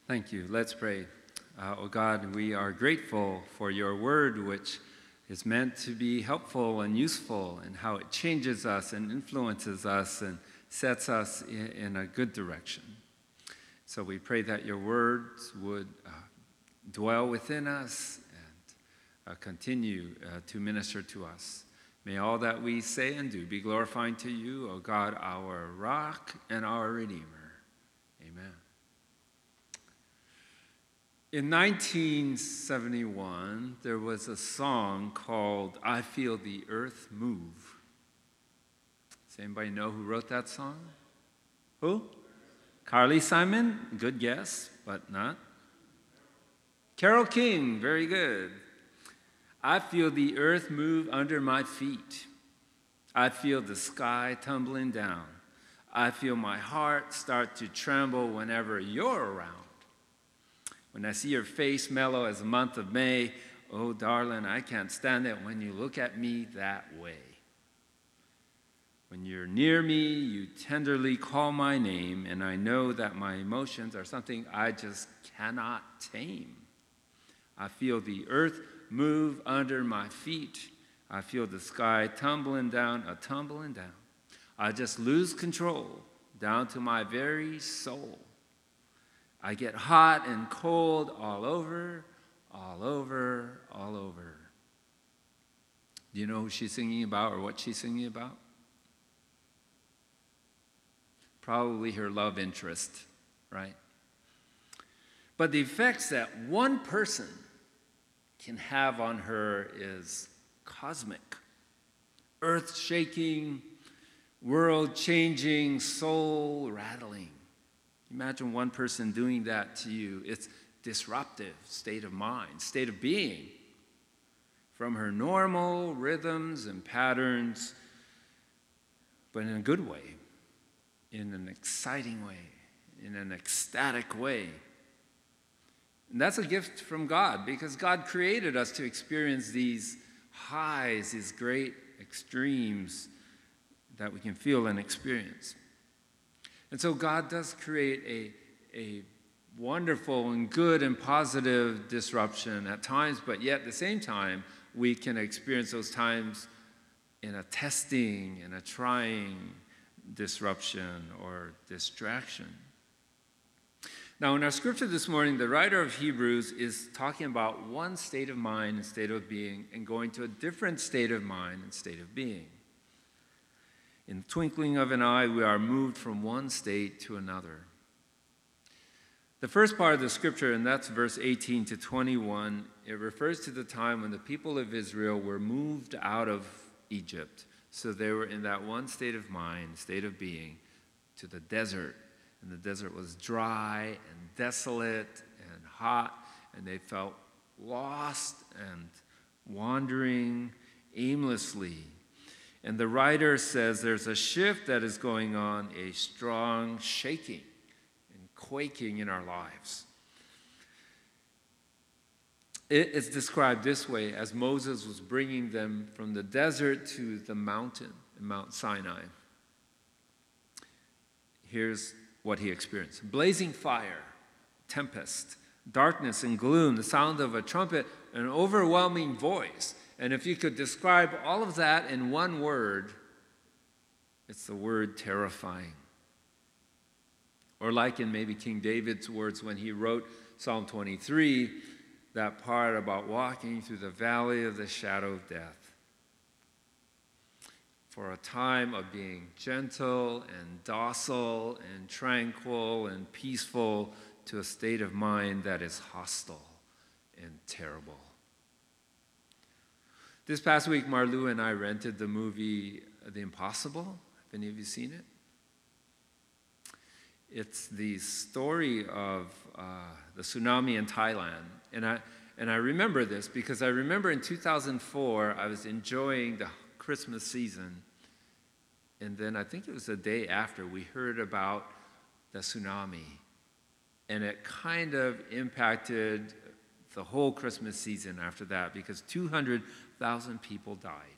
Thank you. Let's pray. Oh God, we are grateful for your word, which is meant to be helpful and useful, and how it changes us and influences us and sets us in a good direction. So we pray that your words would dwell within us and continue to minister to us. May all that we say and do be glorifying to you, O God, our rock and our Redeemer. Amen. In 1971, there was a song called I Feel the Earth Move. Does anybody know who wrote that song? Who? Carly Simon? Good guess, but not. Carole King, very good. I feel the earth move under my feet. I feel the sky tumbling down. I feel my heart start to tremble whenever you're around. When I see your face mellow as the month of May, oh, darling, I can't stand it when you look at me that way. When you're near me, you tenderly call my name, and I know that my emotions are something I just cannot tame. I feel the earth move under my feet. I feel the sky tumbling down, a-tumbling down. I just lose control down to my very soul. I get hot and cold all over, all over, all over. Do you know who she's singing about or what she's singing about? Probably her love interest, right? But the effects that one person can have on her is cosmic, earth-shaking, world-changing, soul-rattling. Imagine one person doing that to you. It's disruptive state of mind, state of being. From her normal rhythms and patterns, but in a good way, in an exciting way, in an ecstatic way. And that's a gift from God, because God created us to experience these highs, these great extremes that we can feel and experience. And so God does create a wonderful and good and positive disruption at times, but yet at the same time, we can experience those times in a testing, in a trying disruption or distraction. Now, in our scripture this morning, the writer of Hebrews is talking about one state of mind and state of being and going to a different state of mind and state of being. In the twinkling of an eye, we are moved from one state to another. The first part of the scripture, and that's verse 18 to 21, it refers to the time when the people of Israel were moved out of Egypt. So they were in that one state of mind, state of being, to the desert. And the desert was dry and desolate and hot, and they felt lost and wandering aimlessly. And the writer says there's a shift that is going on, a strong shaking and quaking in our lives. It is described this way as Moses was bringing them from the desert to the mountain, Mount Sinai. Here's what he experienced: blazing fire, tempest, darkness and gloom, the sound of a trumpet, an overwhelming voice. And if you could describe all of that in one word, it's the word terrifying. Or like in maybe King David's words when he wrote Psalm 23, that part about walking through the valley of the shadow of death. For a time of being gentle and docile and tranquil and peaceful to a state of mind that is hostile and terrible. This past week, Marlou and I rented the movie The Impossible. Have any of you seen it? It's the story of the tsunami in Thailand. And I remember this because I remember in 2004, I was enjoying the Christmas season. And then I think it was the day after, we heard about the tsunami. And it kind of impacted the whole Christmas season after that, because 200,000 people died.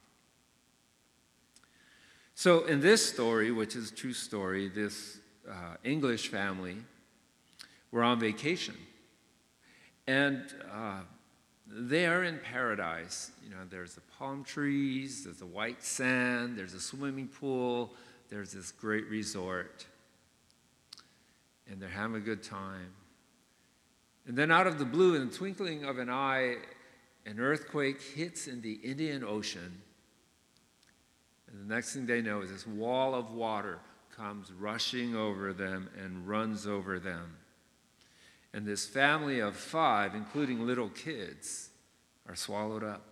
So in this story, which is a true story, this English family were on vacation. And they are in paradise. You know, there's the palm trees, there's the white sand, there's a swimming pool, there's this great resort. And they're having a good time. And then out of the blue, in the twinkling of an eye, an earthquake hits in the Indian Ocean. And the next thing they know is this wall of water comes rushing over them and runs over them. And this family of 5, including little kids, are swallowed up.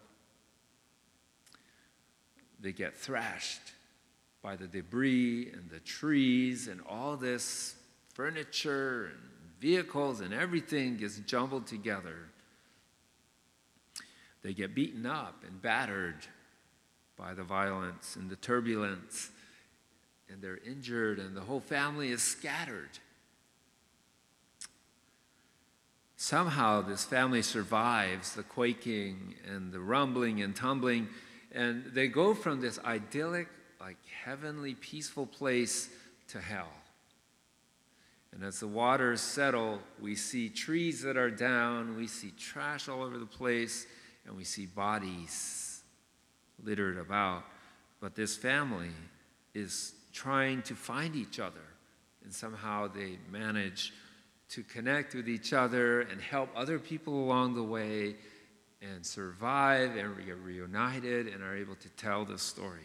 They get thrashed by the debris and the trees, and all this furniture and vehicles and everything gets jumbled together. They get beaten up and battered by the violence and the turbulence, and they're injured, and the whole family is scattered. Somehow this family survives the quaking and the rumbling and tumbling, and they go from this idyllic, like heavenly, peaceful place to hell. And as the waters settle, we see trees that are down, we see trash all over the place, and we see bodies littered about. But this family is trying to find each other, and somehow they manage to connect with each other and help other people along the way and survive and get reunited and are able to tell the story.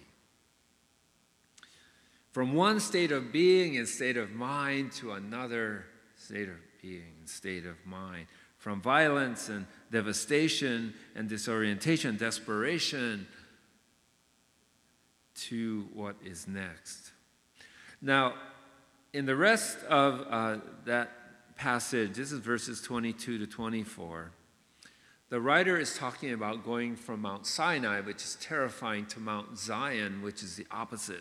From one state of being and state of mind to another state of being and state of mind. From violence and devastation and disorientation, desperation, to what is next. Now, in the rest of that passage, this is verses 22 to 24, the writer is talking about going from Mount Sinai, which is terrifying, to Mount Zion, which is the opposite.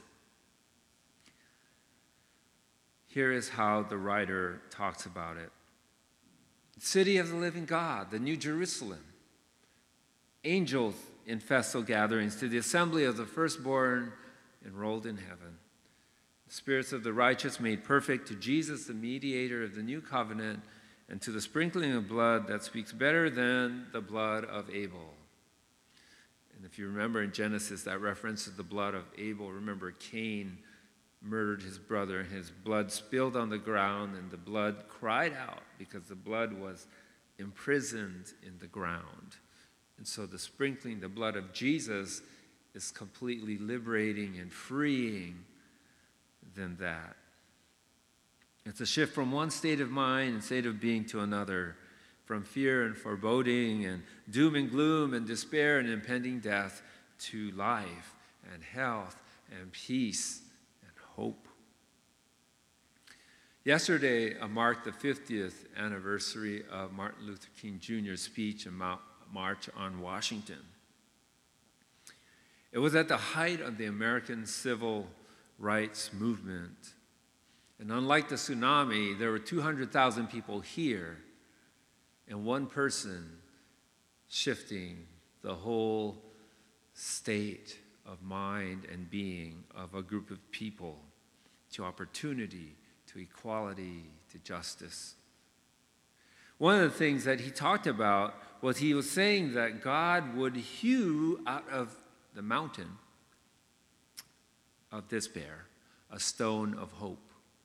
Here is how the writer talks about it. City of the living God, the New Jerusalem. Angels in festal gatherings, to the assembly of the firstborn enrolled in heaven. The spirits of the righteous made perfect, to Jesus, the mediator of the new covenant, and to the sprinkling of blood that speaks better than the blood of Abel. And if you remember in Genesis, that reference to the blood of Abel, remember Cain murdered his brother, and his blood spilled on the ground, and the blood cried out because the blood was imprisoned in the ground. And so the sprinkling, the blood of Jesus, is completely liberating and freeing than that. It's a shift from one state of mind and state of being to another, from fear and foreboding and doom and gloom and despair and impending death to life and health and peace and hope. Yesterday marked the 50th anniversary of Martin Luther King Jr.'s speech and March on Washington. It was at the height of the American Civil Rights Movement. And unlike the tsunami, there were 200,000 people here, and one person shifting the whole state of mind and being of a group of people to opportunity, to equality, to justice. One of the things that he talked about was he was saying that God would hew out of the mountain of despair a stone of hope.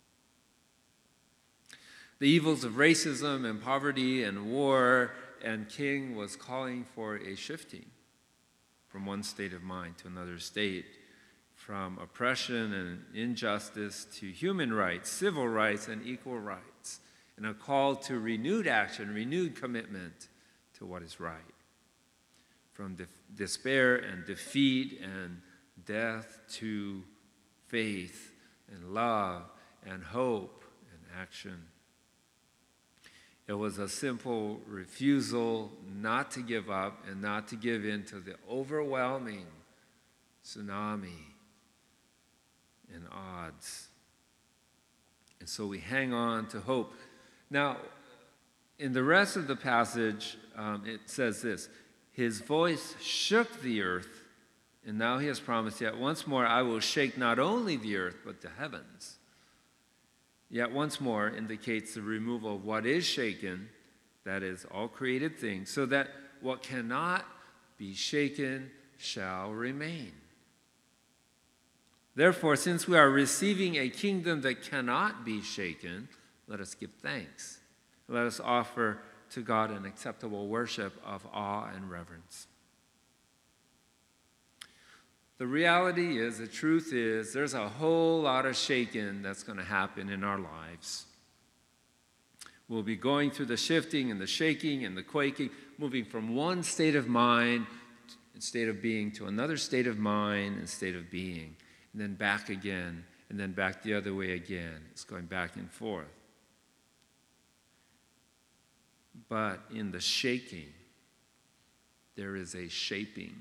The evils of racism and poverty and war, and King was calling for a shifting from one state of mind to another state, from oppression and injustice to human rights, civil rights, and equal rights, and a call to renewed action, renewed commitment to what is right. From despair and defeat and death to faith and love and hope and action. It was a simple refusal not to give up and not to give in to the overwhelming tsunami and odds. And so we hang on to hope. Now, in the rest of the passage, it says this: His voice shook the earth, and now he has promised, yet once more I will shake not only the earth, but the heavens. yet once more indicates the removal of what is shaken, that is, all created things, so that what cannot be shaken shall remain. Therefore, since we are receiving a kingdom that cannot be shaken, let us give thanks. Let us offer to God an acceptable worship of awe and reverence. The reality is, the truth is, there's a whole lot of shaking that's going to happen in our lives. We'll be going through the shifting and the shaking and the quaking, moving from one state of mind and state of being to another state of mind and state of being, and then back again, and then back the other way again. It's going back and forth. But in the shaking, there is a shaping.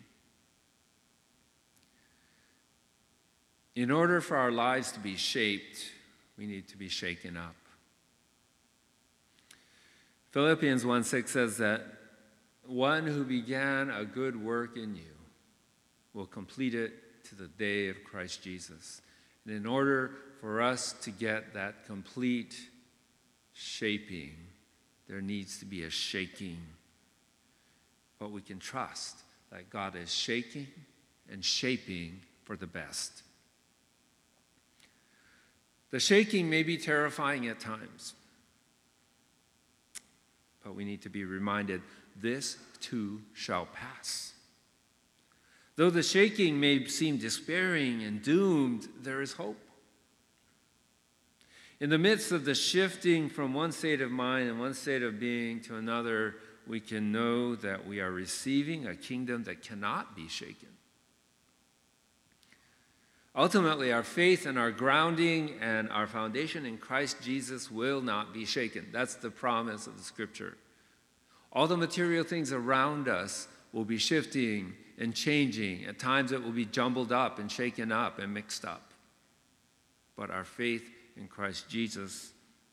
In order for our lives to be shaped, we need to be shaken up. Philippians 1:6 says that one who began a good work in you will complete it to the day of Christ Jesus. And in order for us to get that complete shaping, there needs to be a shaking. But we can trust that God is shaking and shaping for the best. The shaking may be terrifying at times, but we need to be reminded this too shall pass. Though the shaking may seem despairing and doomed, there is hope. In the midst of the shifting from one state of mind and one state of being to another, we can know that we are receiving a kingdom that cannot be shaken. Ultimately, our faith and our grounding and our foundation in Christ Jesus will not be shaken. That's the promise of the Scripture. All the material things around us will be shifting and changing. At times it will be jumbled up and shaken up and mixed up. But our faith in Christ Jesus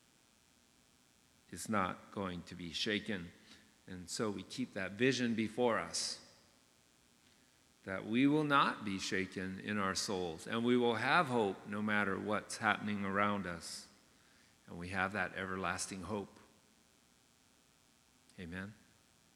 is not going to be shaken. And so we keep that vision before us, that we will not be shaken in our souls, and we will have hope no matter what's happening around us. And we have that everlasting hope. Amen.